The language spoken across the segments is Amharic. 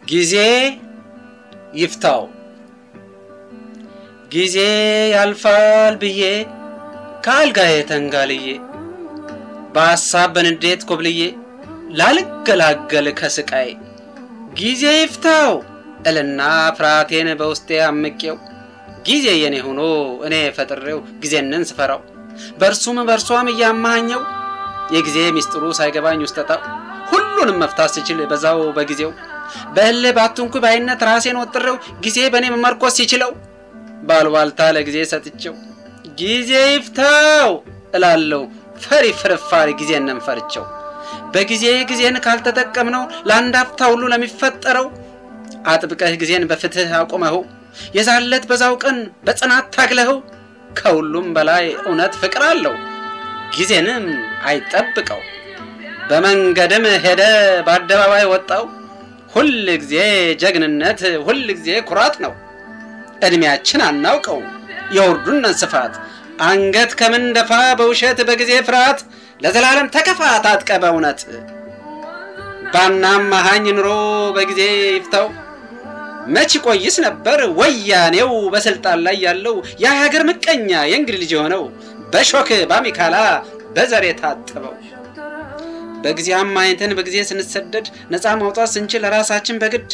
ጊዜ ይፍታው ጊዜ ያልፋል ብዬ ካልጋዬ ተንጋልዬ በሐሳብ በንዴት ኮብልዬ ላልገላገል ከስቃይ ጊዜ ይፍታው እልና ፍራቴን በውስጤ አምቄው ጊዜ የኔ ሆኖ እኔ ፈጥሬው ጊዜንን ስፈራው በርሷም ያማኛው የጊዜ ሚስጥሩ ሳይገባኝ ውስጠታው ሁሉንም መፍታት ሲችል በዛው በጊዜው በእለ ባትንኩ ባይነት ራሴን ወጥሬው ጊዜ በኔ መመርኮስ ሲችለው ባልዋልታ ለጊዜ ሰጥቼው ጊዜ ይፍታው እላለሁ ፈሪ ፍርፋሪ ጊዜንን ፈርቸው በጊዜን ካልተጠቀምነው ላንዳፍታ ሁሉ ለሚፈጠረው አጥብቀህ ጊዜን በፍትህ አቆመው የዛለት በዛው ቀን በጽናት ታግለኸው ከሁሉም በላይ እውነት ፍቅር አለው ጊዜንም አይጠብቀው በመንገድም ሄደ በአደባባይ ወጣው ሁሉ ጊዜ ጀግንነት ሁሉ ጊዜ ኩራት ነው እድሜያችን አናውቀው የወርዱን ስፋት አንገት ከመንደፋ በውሸት በጊዜ ፍራት ለዘላለም ተከፋት አጥቀበ እውነት ባናማሃኝ ኑሮ በጊዜ ይፍታው መች ቆይስ ነበር ወያኔው በስልጣን ላይ ያለው የሀገር ምቀኛ የእንግሊዝ ልጅ ሆነው በሾክ ባሚካላ በዘሬ ታጠበው በጊዜ አማይንተን በጊዜ ስንሰደድ ነፃ ማውጣት ስንችል ራሳችን በግድ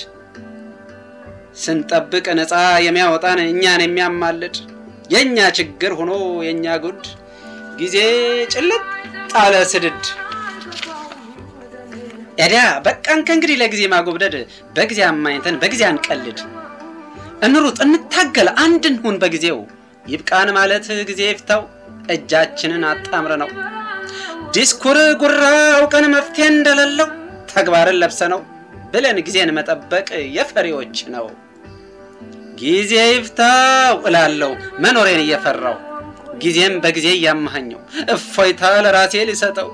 ስንጠብቅ ነፃ የሚያወጣን እኛን የሚያማልድ የኛ ችግር ሆኖ የኛ ጉድ ጊዜ ጭልጥ ጣለ ስድድ ያዲያ በቃን ከእንግዲህ ለጊዜ ማጎብደድ በጊዜ አማይንተን በጊዜ አንቀልድ እንሩጥ እንታገል አንድን ሁን በጊዜው ይብቃን ማለት ጊዜ ይፍታው እጃችንን አጣምረነው ዲስኩር ጉራው ቀን መፍትሄ እንደሌለው ተግባርን ለብሰነው ብለን ጊዜን መጠበቅ የፈሪዎች ነው ጊዜ ይፍታው እላለሁ መኖሬን እየፈራው ጊዜም በጊዜ ያማኛው እፎይታ ለራሴ ሊሰጠው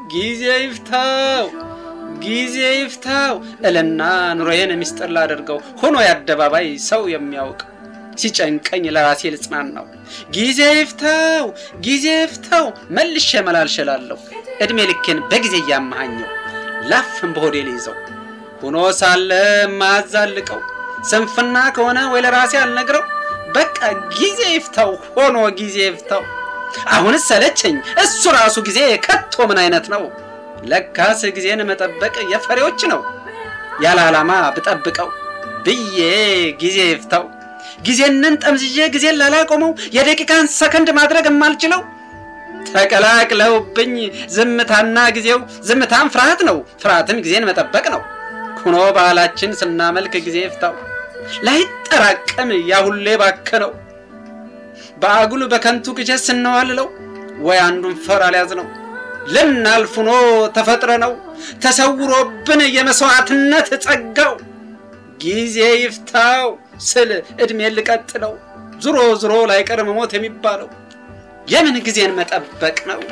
ጊዜ ይፍታው እልና ኑሮዬን ሚስጥር ላደርገው ሆኖ ያደባባይ ሰው የሚያውቅ ሲጨንቀኝ ለራሴ ልጽናናው ጊዜ ይፍታው መልሼ መላልሸላለሁ እድሜ ልኬን በጊዜ ያማኛው ላፍም በሆዴ ሊይዘው ሆኖ ሳለ ማዛልቀው ስንፍና ከሆነ ወይ ለራሴ አልነግረው በቃ ጊዜ ይፍታው ሆኖ ጊዜ ይፍታው አሁን ሰለቸኝ እሱ ራሱ ጊዜ ከቶ ምን አይነት ነው ለካስ ጊዜን መጠበቅ የፈሪዎች ነው ያለ ዓላማ ብጠብቀው ብዬ ጊዜ ይፍታው ጊዜንን ጠምዝዬ ጊዜን ላላቆመው የደቂቃን ሰከንድ ማድረግ የማልችለው ተቀላቅለውብኝ ዝምታና ጊዜው ዝምታን ፍርሃት ነው ፍርሃትም ጊዜን መጠበቅ ነው ሆኖ ባህላችን ስናመልክ ጊዜ ይፍታው ላይጠራቀም ያሁሌ ባከነው በአጉል በከንቱ ግጀት ስንዋልለው ወይ አንዱን ፈር አልያዝ ነው ለናልፉኖ ተፈጥረነው ተሰውሮብን የመስዋዕትነት ጸጋው ጊዜ ይፍታው ስል እድሜ ልቀጥለው ዙሮ ላይ ቀር መሞት የሚባለው የምን ጊዜን መጠበቅ ነው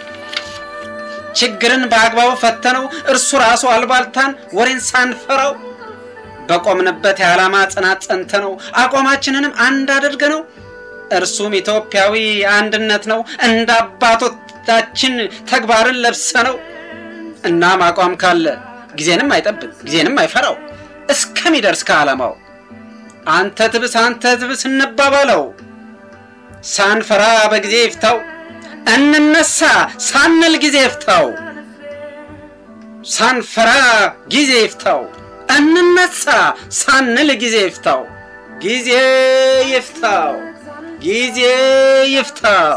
ችግርን በአግባቡ ፈተነው እርሱ ራሱ አልባልታን ወሬን ሳንፈራው በቆምንበት የዓላማ ጽናት ጸንተነው አቋማችንንም አንድ አድርገነው እርሱም ኢትዮጵያዊ አንድነት ነው እንደ አባቶቻችን ተግባርን ለብሰነው እና ማቋም ካለ ጊዜንም አይጠብቅ ጊዜንም አይፈራው እስከሚደርስ ከዓላማው አንተ ትብስ እንባባለው ሳንፈራ በጊዜ ይፍታው እንነሳ ሳንል ጊዜ ይፍታው ሳንፈራ ጊዜ ይፍታው እንነሳ ሳንል ጊዜ ይፍታው ጊዜ ይፍታው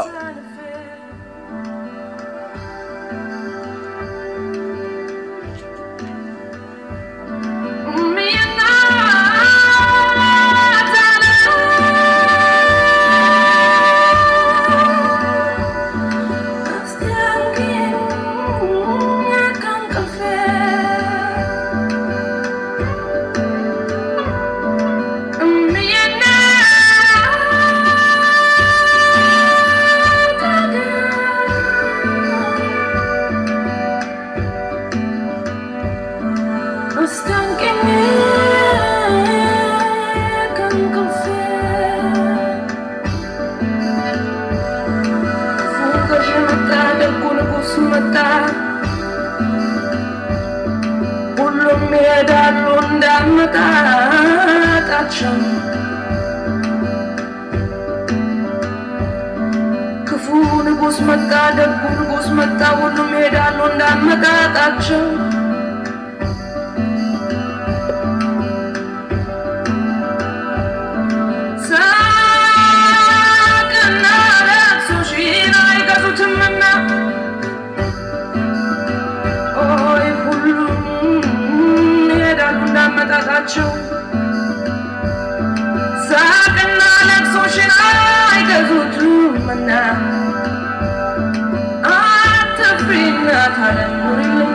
ሁሉም ይሄዳሉ እንዳመጣጣቸው ክፉ ንጉስ መጣ ደጉ ንጉስ መጣ ሁሉም ይሄዳሉ እንዳመጣጣቸው ሳቅና ለቅሶ ሺን አይገዙትምና ኦይ ሁሉም ይሄዳሉ እንዳመጣጣቸው ሳቅና ለቅሶ ሺን አይገዙትምና አትፍሪና ታለሙሪልኝ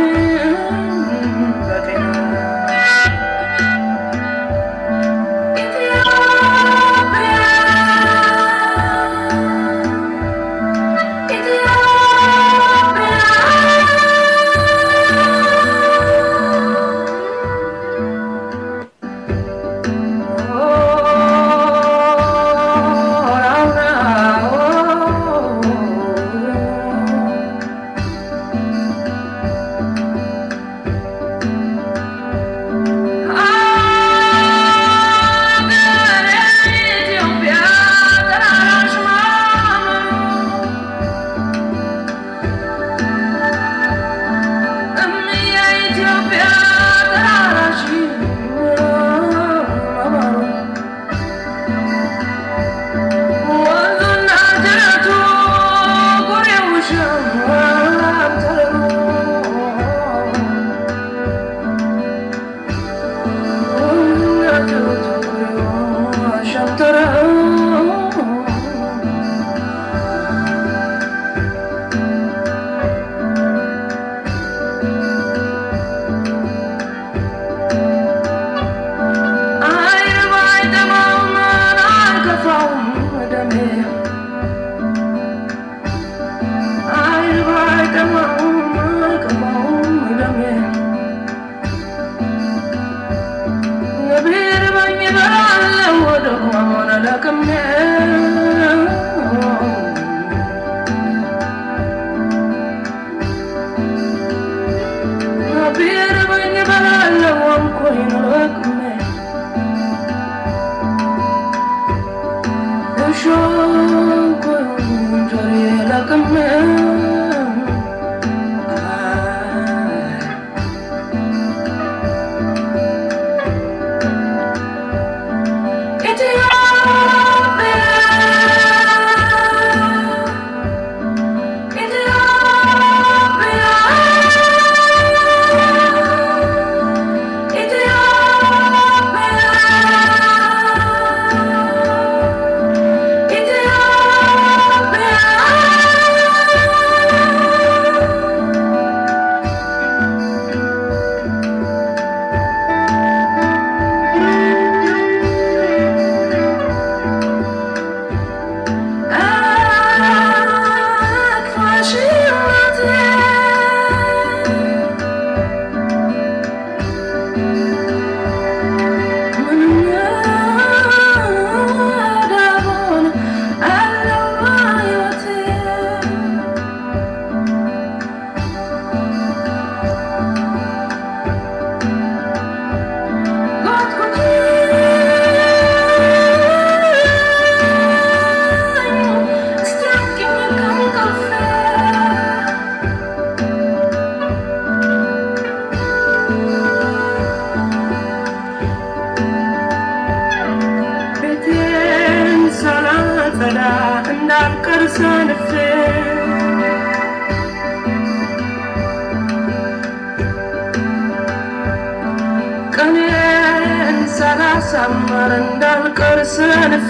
ሳላሳምር እንዳልቀር ሰንፌ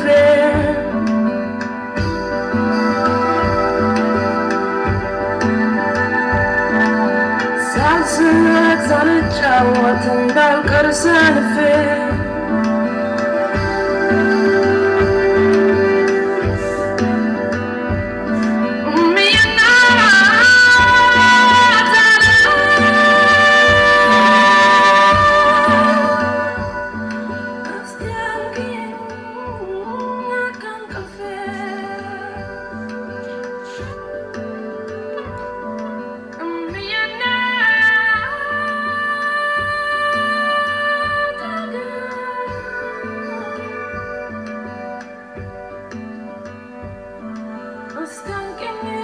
ሳልስቅ ሳልጫወት እንዳልቀር ሰንፌ አስታንቀኝ